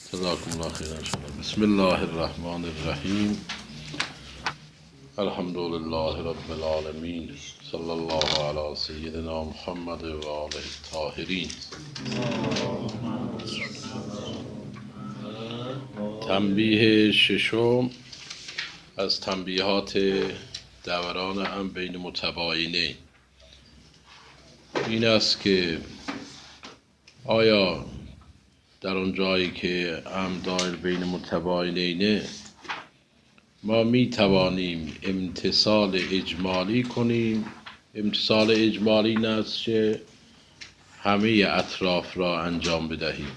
جزاكم الله خيرا إن شاء الله. بسم الله الرحمن الرحيم. الحمد لله رب العالمين. صلى الله على سيدنا محمد و آله الطاهرين. تنبیه ششم از تنبیهات دوران هم بین متباینین این است که آیا در اون جایی که هم دایر بین متباینینه ما می توانیم امتثال اجمالی کنیم. امتثال اجمالی این است که همه اطراف را انجام بدهیم،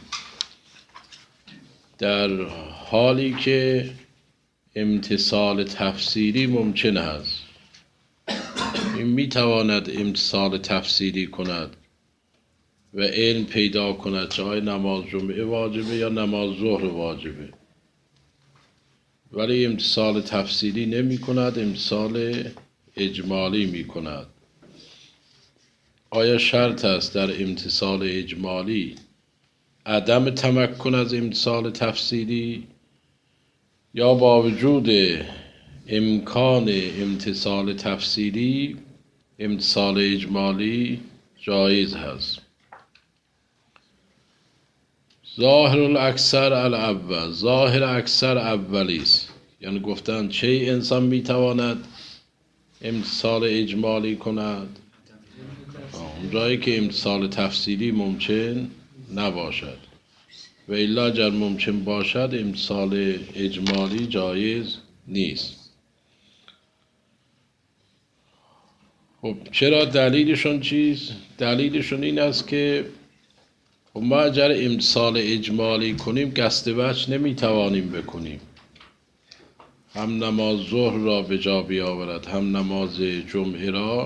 در حالی که امتثال تفسیری ممکن است. این می تواند امتثال تفسیری کند و علم پیدا کند چه آیا نماز جمعه واجبه یا نماز ظهر واجبه، ولی امتثال تفسیری نمی کند، امتثال اجمالی می کند. آیا شرط است در امتثال اجمالی عدم تمکن از امتثال تفسیری یا با وجود امکان امتثال تفسیری امتثال اجمالی جایز هست؟ ظاهر الاکثر الاول، ظاهر اکثر اولی است. یعنی گفتن چه انسان میتواند امتثال اجمالی کند؟ اون جایی که امتثال تفسیری ممکن نباشد، و الا اگر ممکن باشد امتثال اجمالی جایز نیست. خب چرا؟ دلیلشون چیست؟ دلیلشون این است که ما اگر امتثال اجمالی کنیم قصد وجه نمیتوانیم بکنیم. هم نماز ظهر را به جا بیاورد هم نماز جمعه را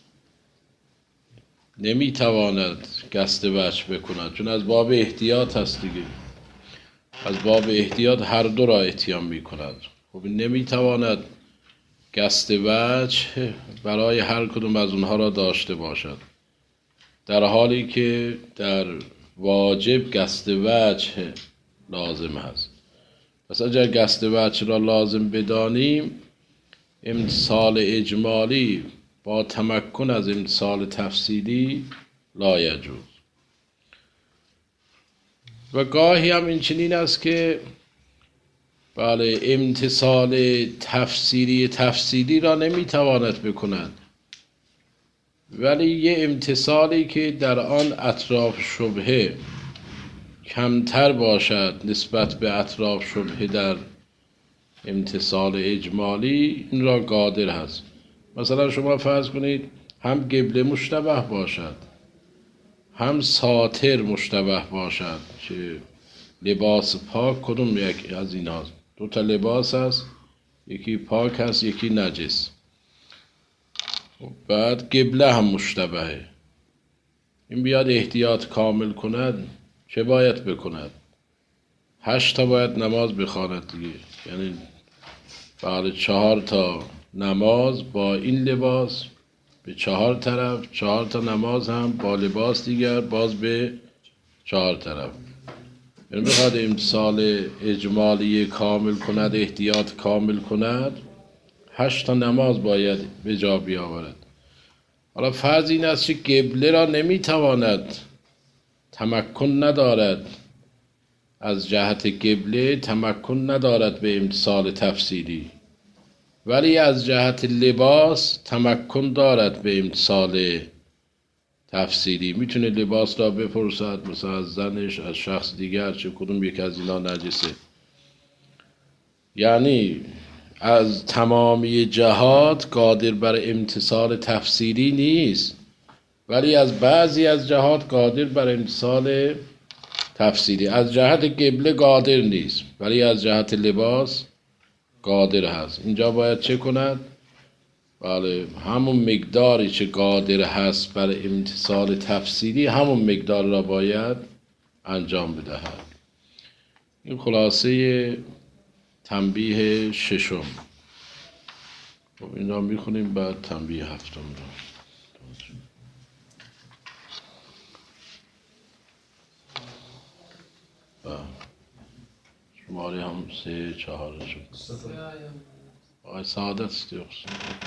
نمیتواند قصد وجه بکند، چون از باب احتیاط هست دیگه. از باب احتیاط هر دو را اتیان میکند. خب نمیتواند قصد وجه برای هر کدوم از اونها را داشته باشد، در حالی که در واجب قصد وجه لازم هست. پس اگر قصد وجه را لازم بدانیم امتثال اجمالی با تمکن از امتثال تفصیلی لا یجوز. و گاهی هم این چنین است که بله امتثال تفصیلی را نمیتواند بکند، ولی یه امتثالی که در آن اطراف شبهه کمتر باشد نسبت به اطراف شبهه در امتثال اجمالی، این را قادر هست. مثلا شما فرض کنید هم قبله مشتبه باشد هم ساتر مشتبه باشد، چه لباس پاک کدوم یک از این هست؟ دو تا لباس هست، یکی پاک هست یکی نجس. بعد قبله هم مشتبهه، این بیاد احتیاط کامل کند چه باید بکند؟ 8 تا باید نماز بخواند دیگه. یعنی بعد 4 تا نماز با این لباس به 4 طرف، 4 تا نماز هم با لباس دیگر باز به 4 طرف. یعنی بخواد امتثال اجمالی کامل کند، احتیاط کامل کند، 8 تا نماز باید به جا بیاورد. حالا فرض این است که قبله را نمیتواند، تمکن ندارد، از جهت قبله تمکن ندارد به امتثال تفصیلی، ولی از جهت لباس تمکن دارد به امتثال تفصیلی. میتونه لباس را بپرسد، مثلا از زنش، از شخص دیگر، چه کدوم یک از اینا نجسه. یعنی از تمامی جهات قادر بر امتثال تفصیلی نیست، ولی از بعضی از جهات قادر بر امتثال تفصیلی. از جهت قبله قادر نیست ولی از جهت لباس قادر هست. اینجا باید چه کند؟ بله همون مقداری که قادر هست بر امتثال تفصیلی همون مقدار را باید انجام بدهد. این خلاصه تنبیه ششم. خب این را میخونیم بعد تنبیه هفتم را. اجمالی هم 3/4 شد. آقای سعادت استیوخس.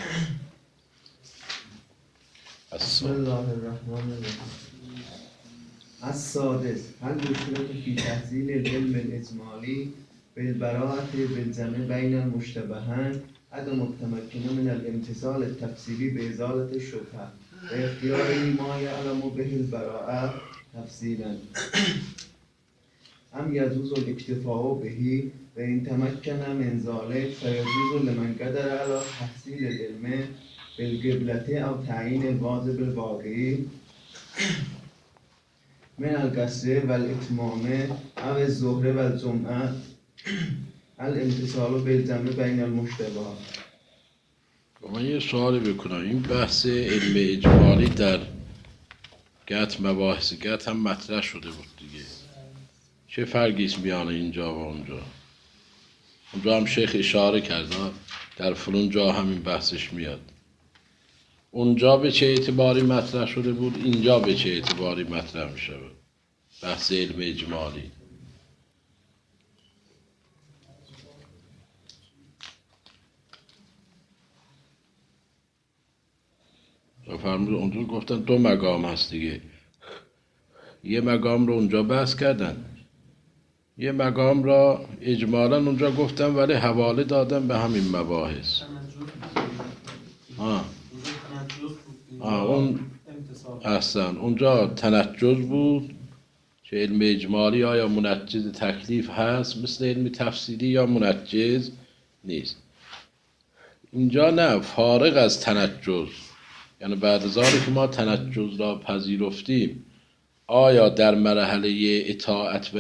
بسم الله الرحمن الرحیم. السادس هل يشترط في تحصيل العلم الإجمالي بالبراءة بالجمع بين المشتبهان عدم التمكن من الامتثال التفصيلي بإزالة الشبهة واختياره ما يعلم به البراءة تفصيلا أم يجوز الاكتفاء به وإن تمكن من ذلك فيجوز لمن قدر على تحصيل العلم بالقبلة أو تعيين الواجب الواقعي من القصر والإتمام أو الظهر والجمعة الامتصال بالجمع بین المشتبهات. من یه سوالی بکنم. این بحث علم اجمالی در گت مباحث گت هم مطرح شده بود دیگه. چه فرقی است میان اینجا و اونجا؟ اونجا هم شیخ اشاره کرد در فلان جا همین بحثش میاد. اونجا به چه اعتباری مطرح شده بود، اینجا به چه اعتباری مطرح میشه بحث علم اجمالی؟ فرمود اونجا گفتن 2 مقام هست دیگه. یه مقام رو اونجا بحث کردن، یه مقام را اجمالا اونجا گفتن ولی حواله دادن به همین مباحث. اون احسن اونجا تنجز بود که علم اجمالی آیا منجز تکلیف هست مثل علم تفصیلی یا منجز نیست. اینجا نه، فارغ از تنجز، یعنی بعد از آنکه که ما تنجز را پذیرفتیم آیا در مرحله اطاعت و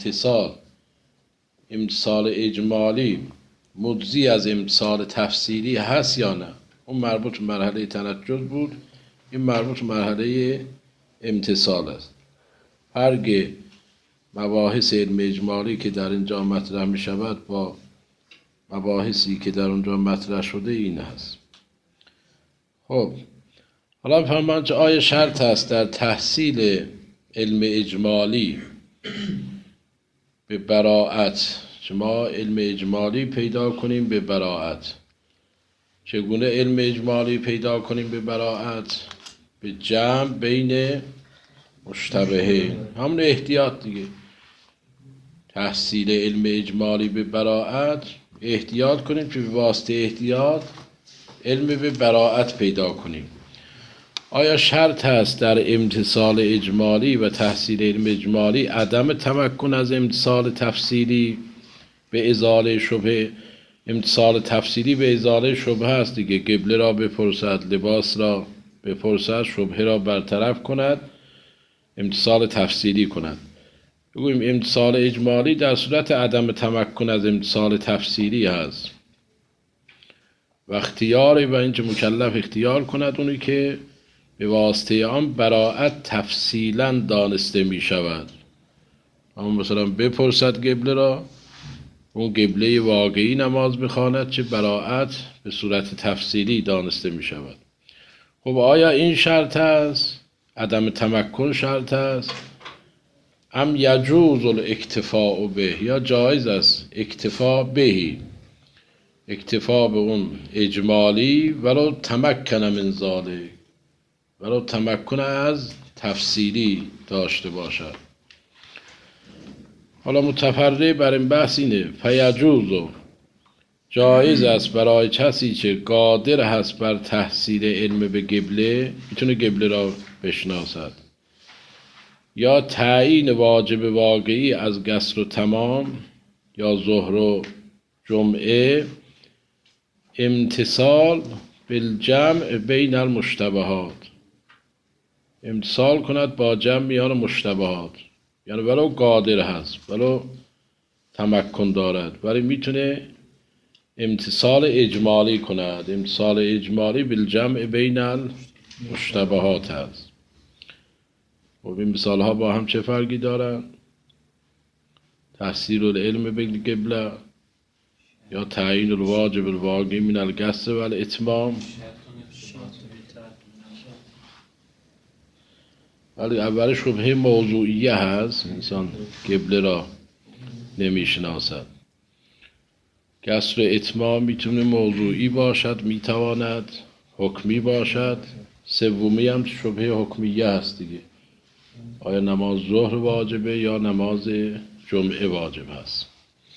امتصال اجمالی مجزی از امتصال تفصیلی هست یا نه؟ اون مربوط به مرحله تنجز بود، این مربوط به مرحله امتصال است. فرق مباحث علم اجمالی که در اینجا مطرح می شود با مباحثی که در اونجا مطرح شده این هست. خب حالا فرمان که آیا شرط است در تحصیل علم اجمالی به براعت، شما علم اجمالی پیدا کنیم به براعت. چگونه علم اجمالی پیدا کنیم به براعت؟ به جمع بین مشتبهه، همون احتیاط دیگه. تحصیل علم اجمالی به براعت احتیاط کنیم که به واسطه احتیاط علم به براعت پیدا کنیم. آیا شرط هست در امتصال اجمالی و تحصیل علم اجمالی عدم تمکن از امتصال تفصیلی به ازاله شبهه؟ امتصال تفصیلی به ازاله شبهه است دیگه. قبله را بپرسد، لباس را بپرسد، شبهه را برطرف کند، امتصال تفصیلی کند. بگوییم امتصال اجمالی در صورت عدم تمکن از امتصال تفصیلی هست و اختیاری و اینکه مکلف اختیار کند اونی که به واسطه آن براعت تفصیلا دانسته می شود. اما مثلا بپرسد قبله را، اون قبله واقعی نماز بخواند چه براعت به صورت تفصیلی دانسته می شود. خب آیا این شرط است؟ عدم تمکن شرط است؟ ام یجوز الاکتفاء به، یا جایز است اکتفا بهی، اکتفا به اون اجمالی ولو تمکن من ذالک، ولو تمکن از تفصیلی داشته باشد. حالا متفرع بر این بحث اینه فیجوز، جایز است برای کسی که قادر هست بر تحصیل علم به قبله، میتونه قبله را بشناسد، یا تعیین واجب واقعی از قصر و تمام یا ظهر و جمعه، امتصال بالجمع بین المشتبهات، امتصال کند با جمع میان مشتبهات. یعنی ولو قادر هست، ولو تمکن دارد، ولی میتونه امتصال اجمالی کند. امتصال اجمالی بالجمع بین المشتبهات هست. و این مثال ها با هم چه فرقی دارن؟ تحصیل العلم به قبله یا تعیین الواجب الواقعی من القصد و الاتمام. ولی اول شبهه موضوعیه هست، انسان قبله را نمیشناسد. قصر اتمام میتونه موضوعی باشد، میتواند حکمی باشد. سومی هم شبهه حکمیه هست دیگه، آیا نماز ظهر واجبه یا نماز جمعه واجب هست.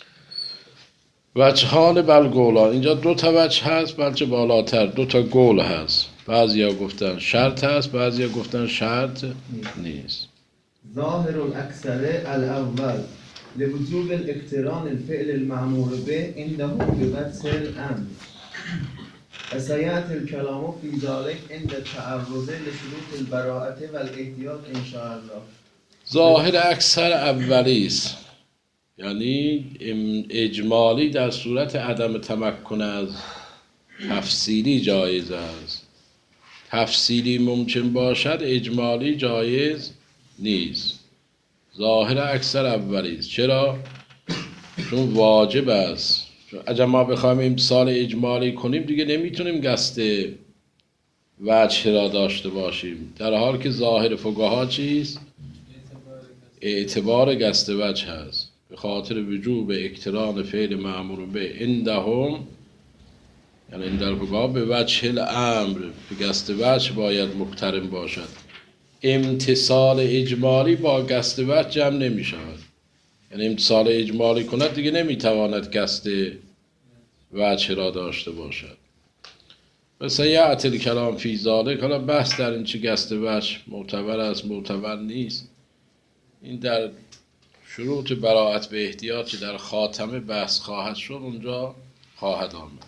وجهان بالقولان، اینجا دو تا وجه هست، بلکه بالاتر دو تا قول هست. بعضیا گفتن شرط هست، بعضیا گفتن شرط نیست. ظاهر الأكثر الأول لوجوب الاقتران الفعل المأمور به عنده ببث الأمر وسيأتي الكلام في ذلك عند التعرض لشروط البراءة والاحتياط إن شاء الله. ظاهر اکثر اولی است، یعنی اجمالی در صورت عدم تمکن از تفصیلی جایز است. تفصیلی ممکن باشد، اجمالی جایز نیست. ظاهر اکثر اولی است. چرا؟ چون واجب است. اگر ما بخوایم امسال اجمالی کنیم دیگه نمیتونیم قصد وجه را داشته باشیم، در حال که ظاهر فقها چیست؟ اعتبار قصد وجه هست. به خاطر وجوب اقتران فعل مأمور به عندهم، یعنی این در فقها به وجه الامر، به قصد وجه باید مقترن باشد. امتصال اجمالی با قصد وجه جمع نمی شود، یعنی امتصال اجمالی کند دیگه نمیتواند قصد وجه را داشته باشد. و سیأتی الکلام فی ذلک، حالا بحث در این چه قصد وجه معتبر است معتبر نیست، این در شروط براءت به احتیاط که در خاتمه بحث خواهد شد اونجا خواهد آمد.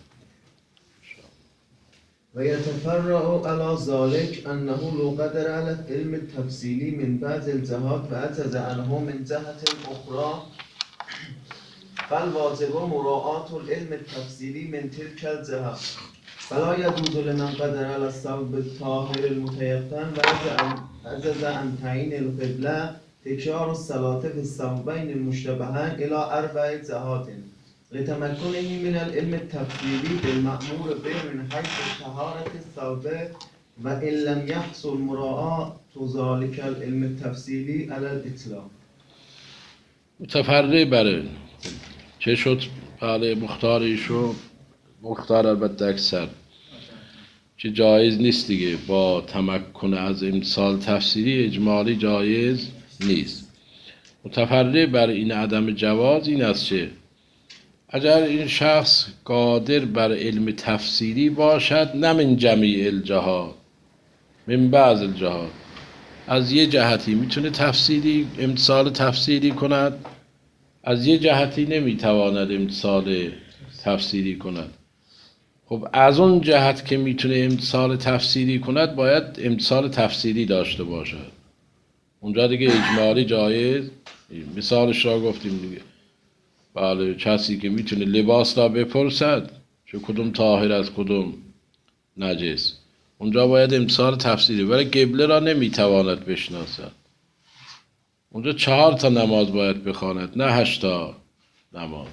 ويتفرع على ذلك أنه لو قدر على العلم التفصيلي من بعض الجهات وعجز عنه من جهة أخرى فالواجب مراعاة العلم التفصيلي من تلك الجهة، فلا يجوز لمن قدر على الثوب الطاهر المتيقن وعجز عن تعيين القبلة تكرار الصلاة في الثوبين المشتبهين إلى 4 جهات لتمكنه من العلم التفصيلي بالمأمور به من حيث طهارة الثوب وإن لم يحصل مراعاة ذلك العلم التفصيلي على الإطلاق. متفرع بره چه شد؟ بله مختاری شد، مختار البته اکثر که جایز نیست دیگه، با تمکن از امسال تفسیری اجمالی جایز نیست. متفرع بر این عدم جواز این است که اگر این شخص قادر بر علم تفسیری باشد، نه من جمیع الجهات، من بعض الجهات، از یه جهتی میتونه تفسیری امسال تفسیری کند، از یه جهتی نمیتواند امسال تفسیری کند. خب از اون جهت که میتونه امسال تفسیری کند باید امسال تفسیری داشته باشد، اونجا دیگه اجمالی جایز. مثالش را گفتیم دیگه، بله کسی که میتونه لباس را بپرسد چه کدوم طاهر از کدوم نجس، اونجا باید امسال تفسیری. ولی قبله را نمیتواند بشناسد، اونجا 4 تا نماز باید بخواند نه 8 تا نماز.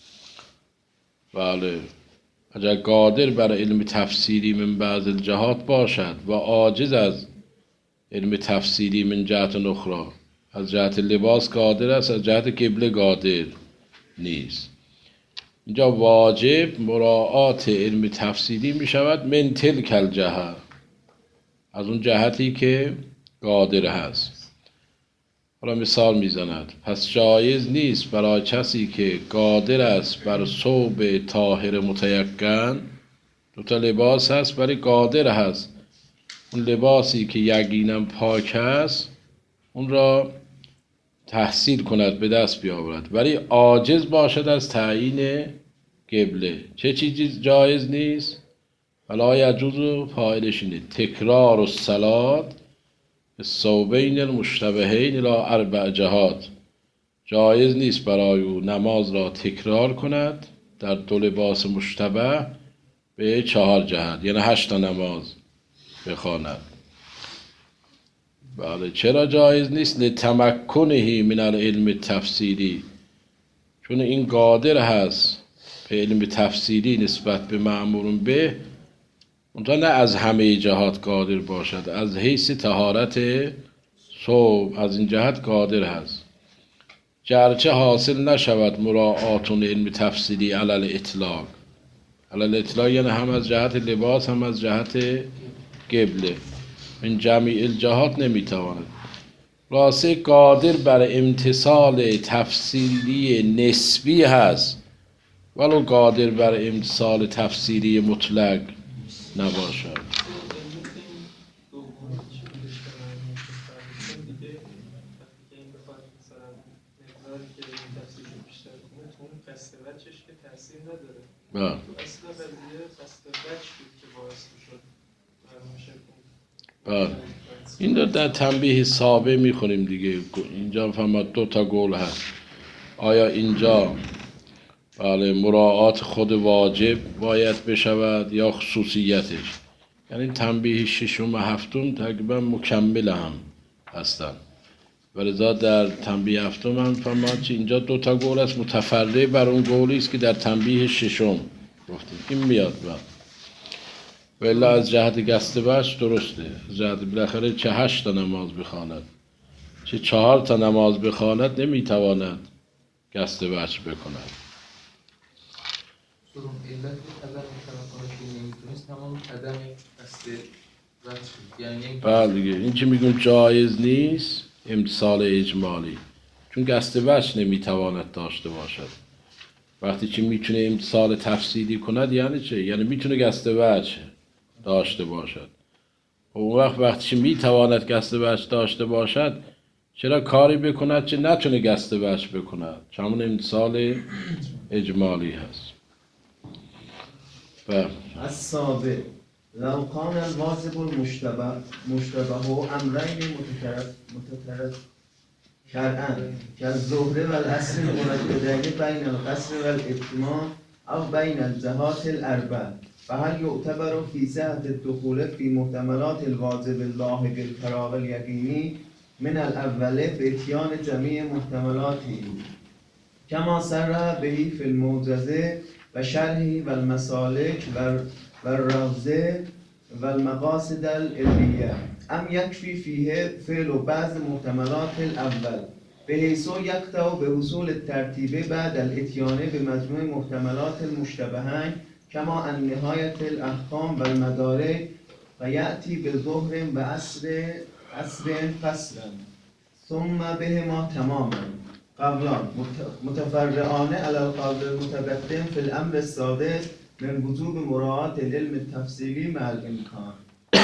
بله اگر قادر بر علم تفسیری من بعض الجهات باشد و عاجز از علم تفسیری من جهت اخرى، از جهت لباس قادر است، از جهت قبله قادر نیست، اینجا واجب مراعات علم تفسیری می شود من تلک الجهه، از اون جهتی که قادر هست. حالا مثال می زند، پس جایز نیست برای کسی که قادر است بر ثوب طاهر متیقن، 2 تا لباس هست ولی قادر هست اون لباسی که یقینا پاک است اون را تحصیل کند، به دست بیاورد، ولی عاجز باشد از تعیین قبله. چه چیزی جایز نیست؟ ولا یجوز، فاعلش اینه تکرار الصلاة الثوبین المشتبهین الی 4 جهات، جایز نیست برای او نماز را تکرار کند در 2 لباس مشتبه به 4 جهت، یعنی 8 تا نماز بخواند. بله چرا جایز نیست؟ لتمکنه من العلم تفسیری، چون این قادر هست به علم تفسیری نسبت به مأمور به، اونجا نه از همه جهات قادر باشد، از حیث طهارت ثوب از این جهت قادر هست. گرچه حاصل نشود مراعاتون علم تفسیری علل اطلاق. علل اطلاق یعنی هم از جهت لباس هم از جهت قبله، این جمیع الجهات نمیتواند. راسه قادر بر امتصال تفسیری نسبی هست ولو قادر بر امتصال تفسیری مطلق نباشد. بله. بله. این رو در تنبیه سابع میخونیم دیگه. اینجا فهمت دو تا قول هست. آیا اینجا بله مراعات خود واجب باید بشود یا خصوصیتش؟ یعنی تنبیه ششم و هفتم تقریبا مکمل هم هستن. ولذا در تنبیه هفتم هم فهمت که اینجا دو تا قول است متفرع بر اون قولی است که در تنبیه ششم گفتیم. این میاد بعد. ولی از جهت گسته بش درسته. از جهت بالاخره چه 8 تا نماز بخواند چه 4 تا نماز بخواند نمیتواند گسته بش بکند. بله دیگه این که میگم جایز نیست امتصال اجمالی، چون گسته بش نمیتواند داشته باشد. وقتی که میتونه امتصال تفصیلی کند یعنی چه؟ یعنی میتونه گسته بش داشته باشد. اون وقتی میتواند گسته بش داشته باشد چرا کاری بکند چه نتونه گسته بش بکند؟ چون امتصال اجمالی هست. السابع لو كان الواجب المشتبه امرين متترك شرعا كالظهر والعصر المرددين بين القصر والاتمام او بين الجهات الاربع، فهل يعتبر في صحة الدخول في محتملات الواجب اللاحق الفراغ اليقيني من الاول باتيان جميع محتملاته كما صرح به في الموجزه و شرحه و المسالک و الروضه و المقاصد العلیه ام یکفی فیه فعل و بعض محتملات الاول بحيث يقطع بحصول الترتیب بعد الاتيان بمجموع محتملات المشتبهين كما ان نهاية الاحکام و المدارک و یأتی بظهر و عصر قصرا ثم بهما تماما قولان متفرعان على القول المتقدم في الامر السادس من وجوب مراعاة العلم التفصیلی مع الامکان.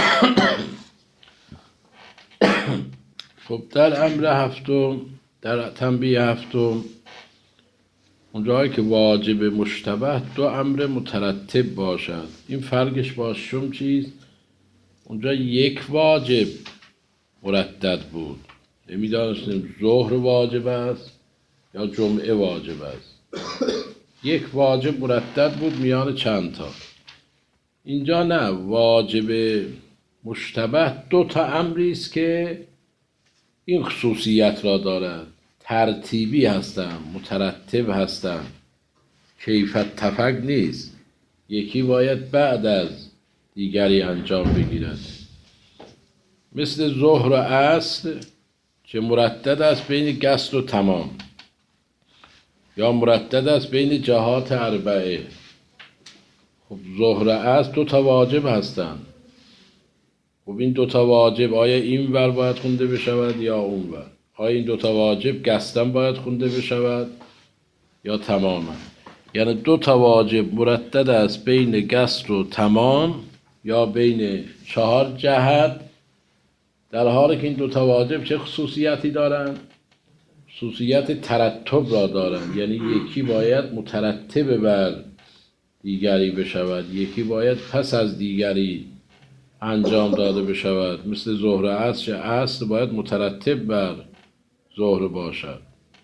خب در امر هفتم، در تنبیه هفتم، اونجایی که واجب مشتبه 2 امر مترتب باشد، این فرقش با شم چیست؟ اونجا 1 واجب مردد بود، نمیدانستیم ظهر واجب است یا جمعه واجب است. 1 واجب مردد بود میان چند تا. اینجا نه، واجب مشتبه 2 تا امری است که این خصوصیت را دارد، ترتیبی هستند، مترتب هستند، کیفیت تفق نیست، یکی باید بعد از دیگری انجام بگیرد. مثل ظهر و عصر که مردد است بین قصر و تمام، یا مردد است بین جهات اربعه. خب ظهر و عصر 2 تا واجب هستند. خب این 2 تا واجب آیا این ور باید خونده بشود یا اون ور؟ آیا این 2 تا واجب قصداً باید خونده بشود یا تماما؟ یعنی 2 تا واجب مردد است بین قصر و تمام یا بین 4 جهت، در حالی که این 2 تا واجب چه خصوصیتی دارند؟ خصوصیت ترتب را دارند، یعنی یکی باید مترتب بر دیگری بشود، یکی باید پس از دیگری انجام داده بشود. مثل ظهر عصر، عصر باید مترتب بر ظهر باشد.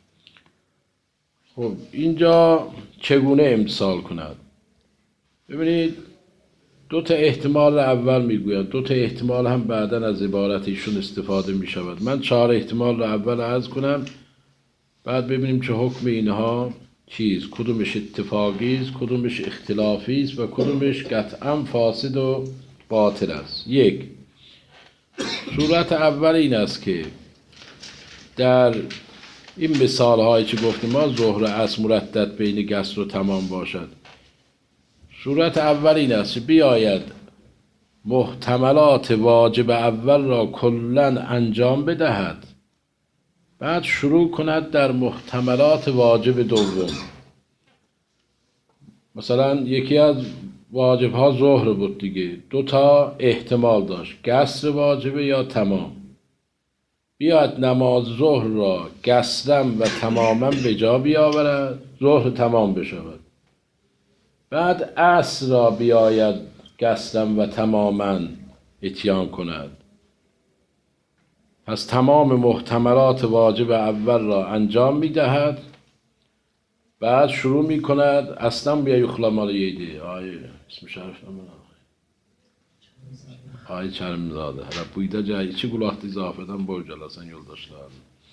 خب اینجا چگونه امتثال کند؟ ببینید 2 تا احتمال اول میگویند، 2 تا احتمال هم بعداً از عبارت ایشون استفاده می شود. من 4 احتمال را اول عرض کنم، بعد ببینیم چه حکم اینها چیز، کدومش اتفاقی است، کدومش اختلافی است و کدومش قطعاً فاسد و باطل است. 1. صورت اول این است که در این مثال هایی که گفتیم ما ظهر و عصر مردد بین قصر و تمام باشد. صورت اول این است بیاید محتملات واجب اول را کلا انجام بدهد، بعد شروع کند در محتملات واجب دوم. مثلا یکی از واجب ها ظهر بود دیگه، 2 تا احتمال داشت، قصر واجبه یا تمام. بیاد نماز ظهر را قصرا و تماما به جا بیاورد، ظهر تمام بشود. بعد عصر را بیاید قصرا و تماما اتیان کند. پس تمام محتملات واجب اول را انجام میدهد، بعد شروع میکند اصلا بیا یخلا مال ییده اسم شرف آی چرم زاده بویده جایی چی گلاحتی زافدن بول جلسن یول داشتن.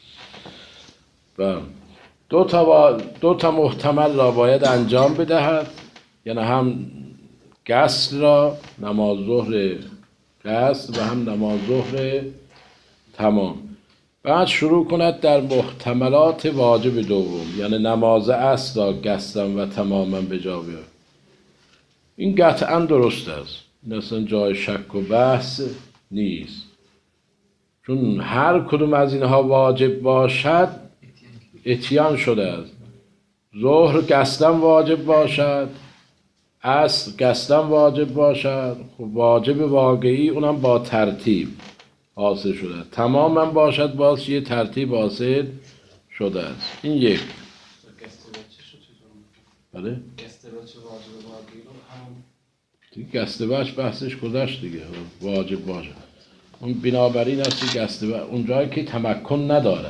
و دو تا محتمل را باید انجام بدهد، یعنی هم قصر را، نماز ظهر قصر، و هم نماز ظهر تمام. بعد شروع کند در محتملات واجب دوم، یعنی نماز عصر را قصرا و تماما به جا بیاورد. این قطعا درست است، این اصلا جای شک و بحث نیست، چون هر کدوم از اینها واجب باشد اتیان شده است. ظهر قصداً واجب باشد، عصر قصداً واجب باشد، خب واجب واقعی اونم با ترتیب حاصل شده، تماما باشد باز یه ترتیب حاصل شده است. این یک. بله؟ گسته بچ بحثش گذشت دیگه، واجب باشه. اون بنابراین است گسته بچ اونجایی که تمکن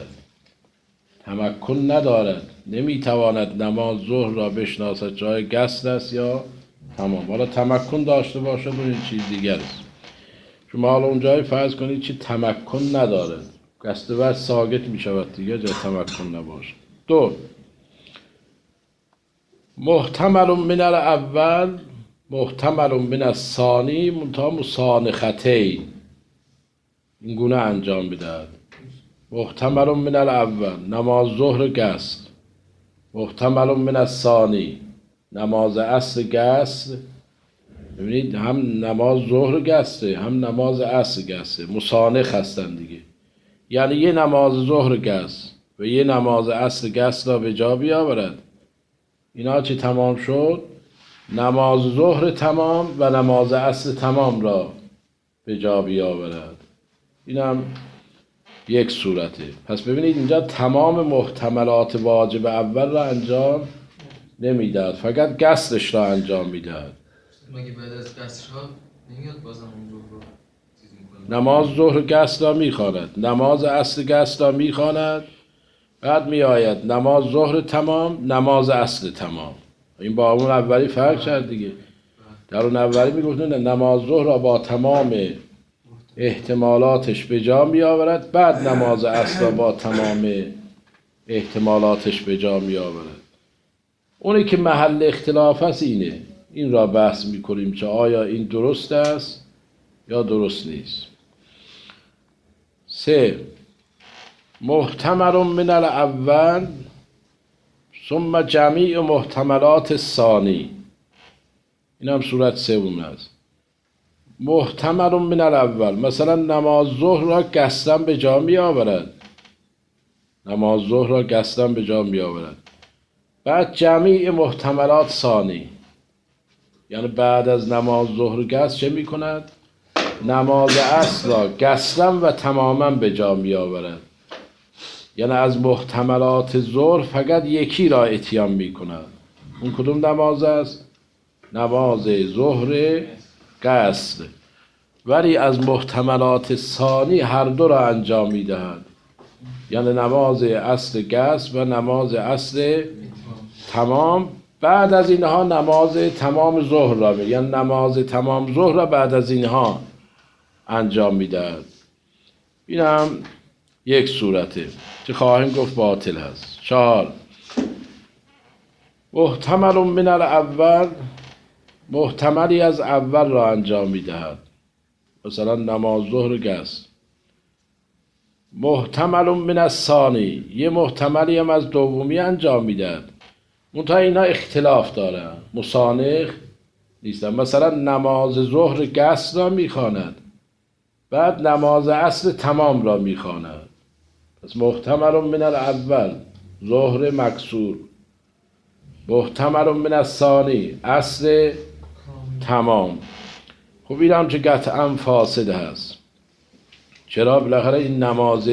ندارد نمیتواند نماز ظهر را بشناسد جای گست است یا تمام. حالا تمکن داشته باشد اون چیز دیگر است. شما حالا اونجایی فرض کنید چی تمکن ندارد، گسته بچ ساقط میشود دیگه جای تمکن نباشه. 2 محتمل من الاول محتمل من الثانی منتها مسانختین، این گونه انجام بدهد. محتمل من الاول نماز ظهر قصر، محتمل من الثانی نماز عصر قصر. ببینید هم نماز ظهر قصره هم نماز عصر قصره، مسانخ هستن دیگه. یعنی یه نماز ظهر قصر و یه نماز عصر قصر را به جا بیاورد. اینا چی تمام شد؟ نماز ظهر تمام و نماز عصر تمام را به جا بیاورد. اینم یک صورته. پس ببینید اینجا تمام محتملات واجب اول را انجام نمیداد، فقط قصرش را انجام میداد. مگه بعد از قصرها نمیاد بازم اون رو نماز ظهر قصر را میخواند، نماز عصر قصر را میخواند، بعد میآید نماز ظهر تمام، نماز عصر تمام. این با اون اولی فرق کرد دیگه. در اون اولی میگفتن نماز ظهر را با تمام احتمالاتش به جا می آورد، بعد نماز عصر را با تمام احتمالاتش به جا می آورد. اونی که محل اختلاف است اینه، این را بحث می کنیم که آیا این درست است یا درست نیست. 3 محتمل من الاول ثم جمیع محتملات الثانی، این هم صورت سوم است. محتمل من الاول مثلا نماز ظهر را قصداً به جا می آورد، نماز ظهر را قصداً به جا می آورد. بعد جمیع محتملات ثانی، یعنی بعد از نماز ظهر قصد چه می کند؟ نماز عصر را قصداً و تماماً به جا می آورد. یعنی از محتملات ظهر فقط یکی را اتیان می کند. اون کدوم نماز است؟ نماز ظهر قصر. ولی از محتملات ثانی هر دو را انجام می دهد، یعنی نماز عصر قصر و نماز عصر تمام. بعد از اینها نماز تمام ظهر را یعنی نماز تمام ظهر را بعد از اینها انجام می دهد. این هم یک صورته که خواهیم گفت باطل هست. 4 محتمل من الاول محتملی از اول را انجام می دهد، مثلا نماز ظهر قصر. محتمل من الثانی، یه محتملی هم از دومی انجام میدهد. منتها اینا اختلاف دارن، مسانخ نیستن. مثلا نماز ظهر قصر را میخواند، بعد نماز عصر تمام را میخواند. پس محتمل من الاول ظهر مکسور، محتمل من الثانی عصر تمام. خب این هم که قطعا فاسد هست. چرا؟ بالاخره این نماز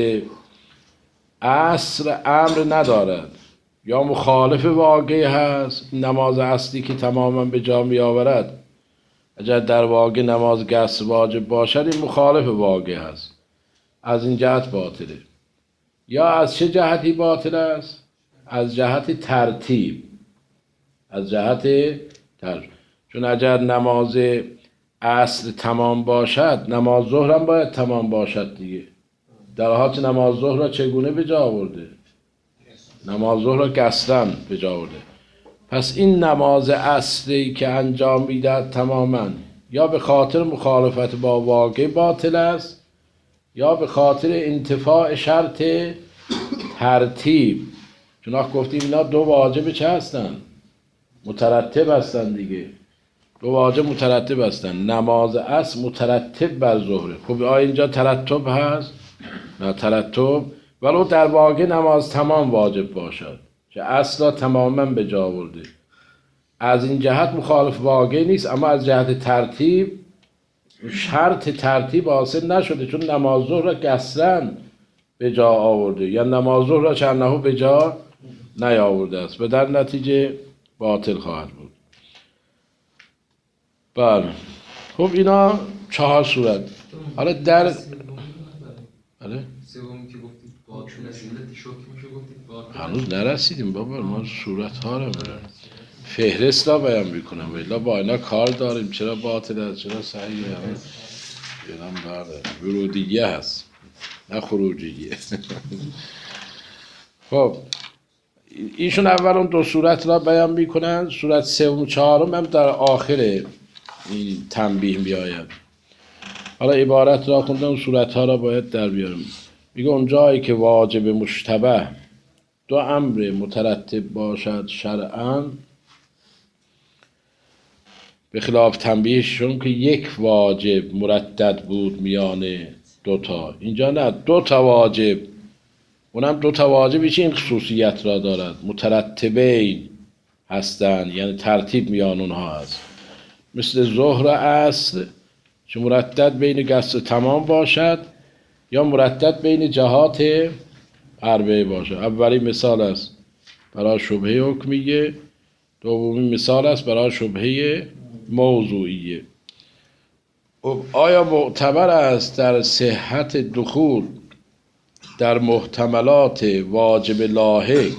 عصر امر ندارد، یا مخالف واقع هست. نماز اصلی که تماما به جا می آورد، اگر در واقع نماز قصر واجب باشد، این مخالف واقع هست، از این جهت باطله. یا از چه جهتی باطل است؟ از جهت ترتیب. از جهت ترتیب، چون اگر نماز عصر تمام باشد، نماز ظهر هم باید تمام باشد دیگه. در حالی که نماز ظهر را چگونه به جا آورده؟ نماز ظهر را قصداً به جا آورده. پس این نماز عصری که انجام میدهد تماما یا به خاطر مخالفت با واقع باطل است، یا به خاطر انتفاع شرط ترتیب. چنانکه گفتیم اینا دو واجب چه هستن؟ مترتب هستن دیگه. دو واجب مترتب هستن. نماز عصر مترتب بر ظهره. خب آیا اینجا ترتب هست؟ نه ترتب، ولو در واقع نماز تمام واجب باشد که عصر را تماما به جا آورده. از این جهت مخالف واقع نیست، اما از جهت ترتیب شرط ترتیب حاصل نشده، چون نماز ظهر را قصراً به جا آورده یا نماز ظهر را چندهو به جا نیاورده است و در نتیجه باطل خواهد بود. بله. خب اینا 4 صورت. حالا در بله سومی که گفتید باطل است، علت شکمشو گفتید باطل. هنوز نرسیدیم بابا، ما صورت ها رو فهرست را بیان میکنم، ولی با اینا کار داریم. چرا باطل است، چرا صحیح است، اینا بله ورودیه هست نه خروجیه. خب ایشون اول اون 2 صورت را بیان میکنن. صورت 3 و 4 هم در آخر این تنبیه میآید. حالا عبارت را خوندن، اون صورت ها را باید در بیاریم. میگه اون جایی که واجب مشتبه 2 امر مترتب باشد شرعاً، به خلاف تنبیهشون که 1 واجب مردد بود میان 2 تا. اینجا نه، 2 تا واجب، اونم 2 تا واجبی که این خصوصیت را دارد، مترتبین هستند، یعنی ترتیب میان اونها هست. مثل ظهر و عصر که مردد بین قصر تمام باشد یا مردد بین جهات اربعه باشد. اولی مثال است برای شبهه حکمیه، دومی مثال است برای شبهه موضوعیه. آیا معتبر است در صحت دخول در محتملات واجب لاحق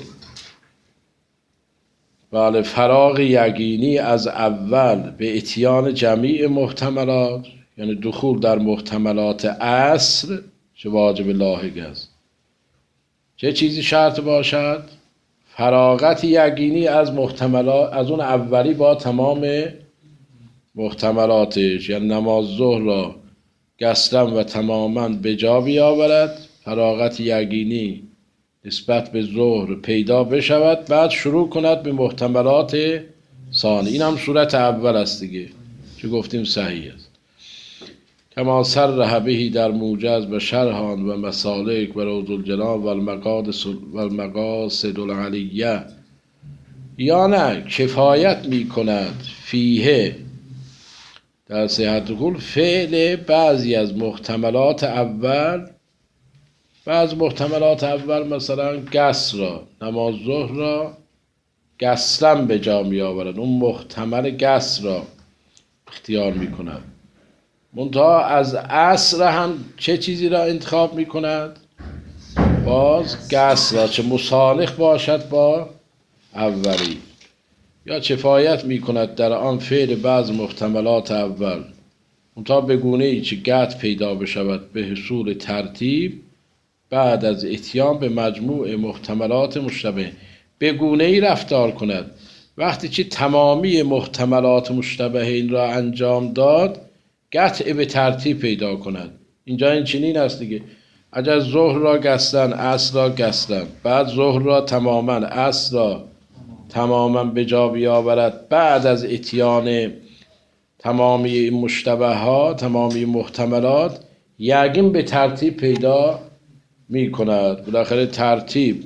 بله فراغ یقینی از اول به اتیان جمیع محتملات، یعنی دخول در محتملات عصر چه واجب لاحق است، چه چیزی شرط باشد؟ فراغت یقینی از محتملات، از اون اولی با تمام محتملاتش، یعنی نماز ظهر را قصداً و تماماً به جا بیاورد، فراغت یقینی نسبت به ظهر پیدا بشود، بعد شروع کند به محتملات ثانی. این هم صورت اول است دیگه چه گفتیم صحیح است. کما صرح بهی در موجز و شرحان و مسالک و روض الجنان و المقاصد العلیه، یا نه کفایت می کند فیه در صحت دخول فعل بعضی از محتملات اول. بعض محتملات اول مثلا قصر را، نماز ظهر را قصراً به جا می آورد، اون محتمل قصر را اختیار می کند. منتها از عصر هم چه چیزی را انتخاب می کند؟ باز قصر را، چه مسانخ باشد با اولی. یا کفایت می کند در آن فعل بعض محتملات اول، منتها به گونه ای که قطع پیدا بشود به حصول ترتیب بعد از اتیان به مجموع محتملات مشتبه. به گونه ای رفتار کند وقتی که تمامی محتملات مشتبه این را انجام داد، قطع به ترتیب پیدا کند. اینجا این چنین است دیگه. اگر ظهر را گستن، عصر را گستن، بعد ظهر را تماما، عصر را تماما به جا بیاورد، بعد از اتیان تمامی این مشتبه ها، تمامی محتملات، یقین به ترتیب پیدا می کند. بالاخره ترتیب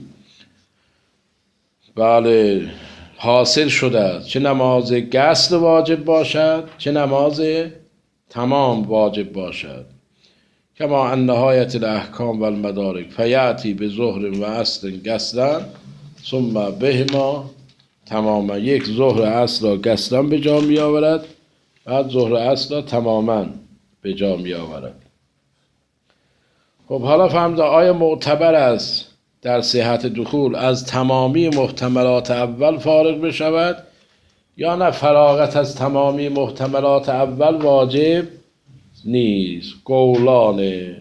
بله حاصل شده است، چه نماز قصر واجب باشد چه نماز تمام واجب باشد. کما ان نهایت الاحکام و المدارک فیاتی به ظهر و عصر قصرا ثم بهما تماما. یک ظهر عصر را قصرا به جا می آورد، بعد ظهر عصر را تماما به جا می آورد. خب حالا فهمده آیا معتبر است در صحت دخول از تمامی محتملات اول فارغ بشود یا نه فراغت از تمامی محتملات اول واجب نیست؟ قولانه. یعنی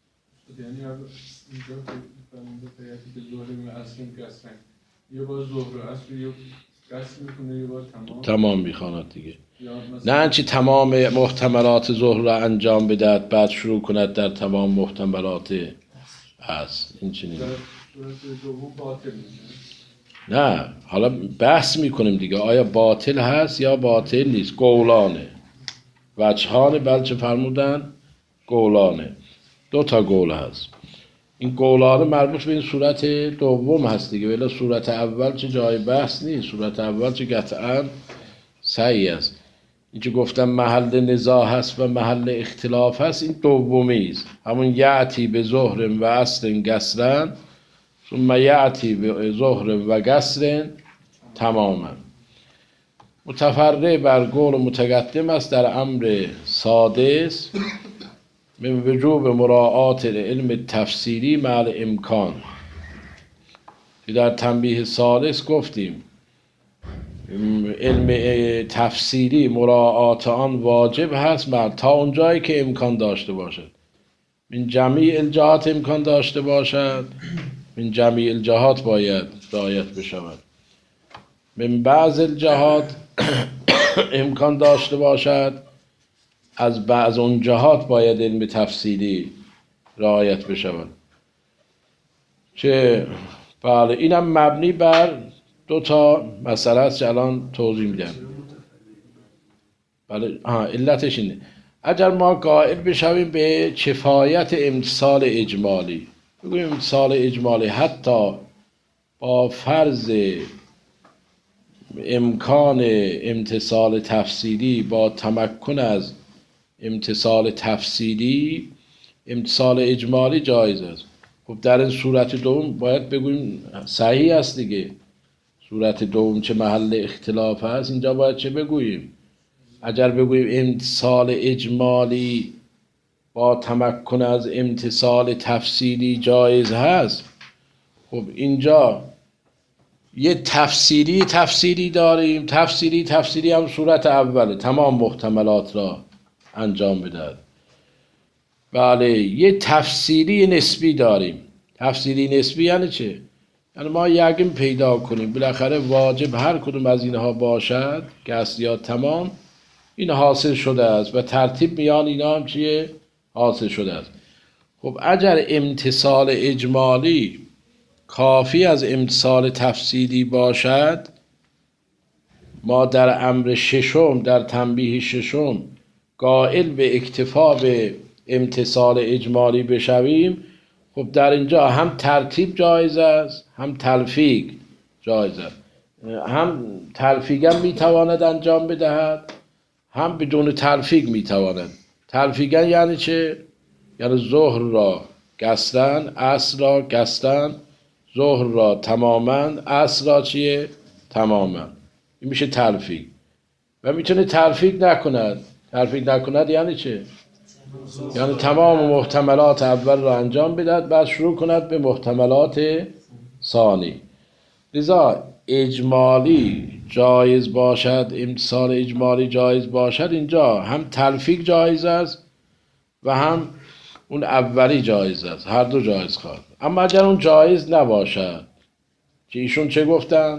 اینجا فرمونده فیاتی که ظهر و عصر قصرن، یه بار ظهر و عصر یه قصر میکنه، یه بار تمام میخواند دیگه. نه انچه تمام محتملات ظهر را انجام بدهد بعد شروع کند در تمام محتملات عصر. این چی نیست. دوم باطل میشه. نه حالا بحث میکنیم دیگه آیا باطل هست یا باطل نیست. قولانه وجهان بلچه فرمودن قولانه، دو تا قول هست. این قولانه مربوط به این صورت دوم هست دیگه، ولی صورت اول چه جای بحث نیست. صورت اول چه قطعا صحیح است. این که گفتم محل نزاع هست و محل اختلاف هست این دومی است، همون یعتی به ظهر و عصر قصرا ثم یعتی به ظهر و قصر تماما. متفرع بر قول متقدم است در امر سادس من وجوب مراعات علم تفسیری مع امکان، که در تنبیه ثالث گفتیم علم تفسیری مراعات آن واجب هست تا اونجایی که امکان داشته باشد. من جمیع الجهات امکان داشته باشد، من جمیع الجهات باید رعایت بشود. من بعض الجهات امکان داشته باشد، از بعض اون جهات باید علم تفسیری رعایت بشود. چه بله اینم مبنی بر دو تا مسئله است که الان توضیح میدم. بله علتش اینه اگر ما قائل بشویم به کفایت امتصال اجمالی، بگوییم امتصال اجمالی حتی با فرض امکان امتصال تفسیری، با تمکن از امتصال تفسیری، امتصال اجمالی جایز است. خب در این صورت دوم باید بگوییم صحیح است دیگه. صورت دوم چه محل اختلاف هست اینجا باید چه بگوییم؟ اگر بگوییم امتصال اجمالی با تمکن از امتصال تفسیری جایز هست، خب اینجا یه تفسیری داریم. تفسیری هم صورت اوله، تمام محتملات را انجام بدهد. بله یه تفسیری نسبی داریم. تفسیری نسبی یعنی چه؟ یعنی ما یقین پیدا کنیم بالاخره واجب هر کدوم از اینها باشد که اصل یا تمام این حاصل شده است و ترتیب میان اینا هم چیه؟ حاصل شده است. خب اگر امتصال اجمالی کافی از امتصال تفسیری باشد، ما در امر ششم، در تنبیه ششم قائل به اکتفا به امتصال اجمالی بشویم، خب در اینجا هم ترتیب جایز است هم تلفیق جایز است. هم تلفیق هم میتواند انجام بدهد هم بدون تلفیق میتواند. تلفیق یعنی چه؟ یعنی ظهر را قصدن، عصر را قصدن، ظهر را تماما، عصر را چیه؟ تماما. این میشه تلفیق. و میتونه تلفیق نکند. تلفیق نکند یعنی چه؟ یعنی تمام محتملات اول را انجام بدهد بعد شروع کند به محتملات ثانی. لذا اجمالی جایز باشد، امتصال اجمالی جایز باشد، اینجا هم تلفیق جایز است و هم اون اولی جایز است، هر دو جایز خواهد. اما اگر اون جایز نباشد، که ایشون چه گفتن؟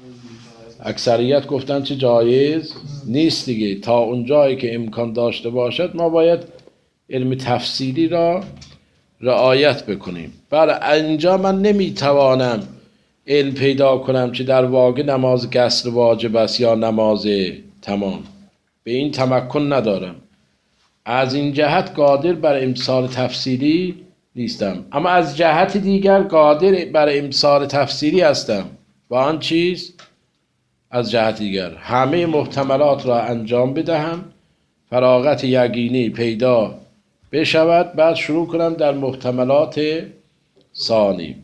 اکثریت گفتن چه جایز نیست دیگه. تا اون جایی که امکان داشته باشد ما باید علم تفسیری را رعایت بکنیم. بله اینجا من نمیتوانم علم پیدا کنم که در واقع نماز قصر واجب است یا نماز تمام، به این تمکن ندارم. از این جهت قادر بر امسال تفسیری نیستم، اما از جهت دیگر قادر بر امسال تفسیری هستم. با آن چیز از جهت دیگر همه محتملات را انجام بدهم، فراغت یقینی پیدا بشود، بعد شروع کنم در محتملات ثانی.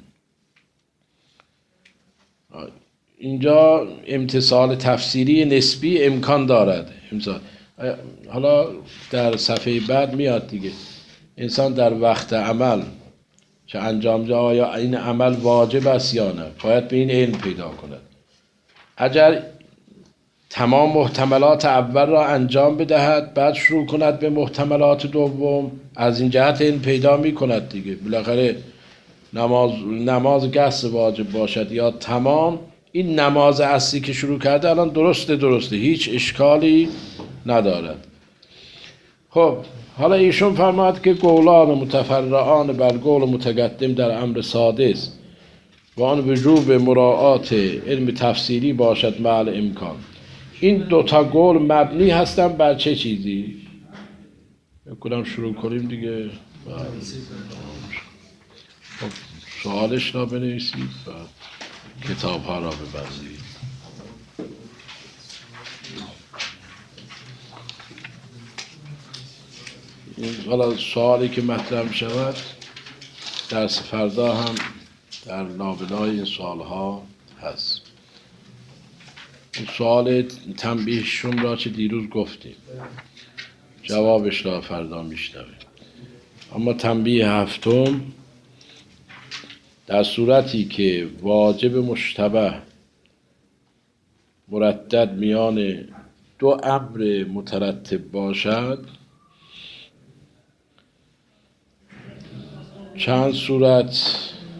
اینجا امتصال تفسیری نسبی امکان دارد. حالا در صفحه بعد میاد دیگه، انسان در وقت عمل که انجام ده آیا این عمل واجب است یا نه، باید به این علم پیدا کند. اگر تمام محتملات اول را انجام بدهد بعد شروع کند به محتملات دوم، از این جهت علم پیدا می کند دیگه. بالاخره نماز قصر واجب باشد یا تمام، این نماز اصلی که شروع کرده الان درسته، هیچ اشکالی ندارد. خب حالا ایشون فرماید که قولان متفرعان بر قول متقدم در امر سادس و آن وجوب مراعات علم تفسیری باشد مع امکان. این دوتا قول مبنی هستن بر چه چیزی؟ بکنم شروع کنیم دیگه. خب سوالش را بنویسید و کتاب ها را ببندید. حالا سوالی که مطرح شود درس فردا هم در لابلای این سوال ها هست. سوال تنبیهشون را چه دیروز گفتیم، جوابش را فردا میشنویم. اما تنبیه هفتم، در صورتی که واجب مشتبه مردد میان دو امر مترتب باشد، چند صورت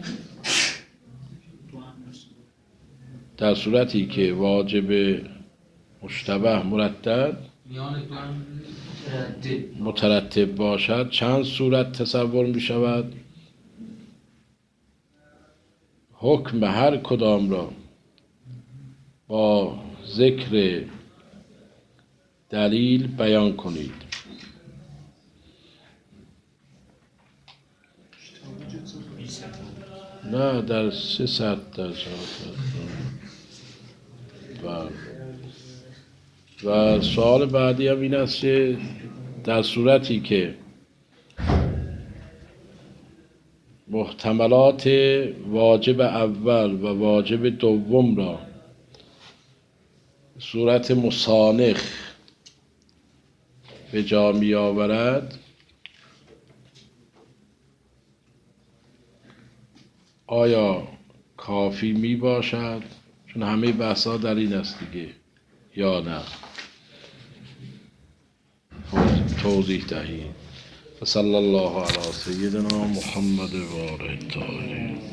در صورتی که واجب مشتبه مردد مترتب باشد چند صورت تصور می شود؟ حکم هر کدام را با ذکر دلیل بیان کنید. نه در 300 در و سوال بعدی هم این است که در صورتی که محتملات واجب اول و واجب دوم را صورت مسانخ به جا می آورد، آیا کافی می باشد؟ چون همه بحثا در این است دیگه، یا نه؟ توضیح دهید. صلی الله علی سیدنا محمد و آله الطاهرین.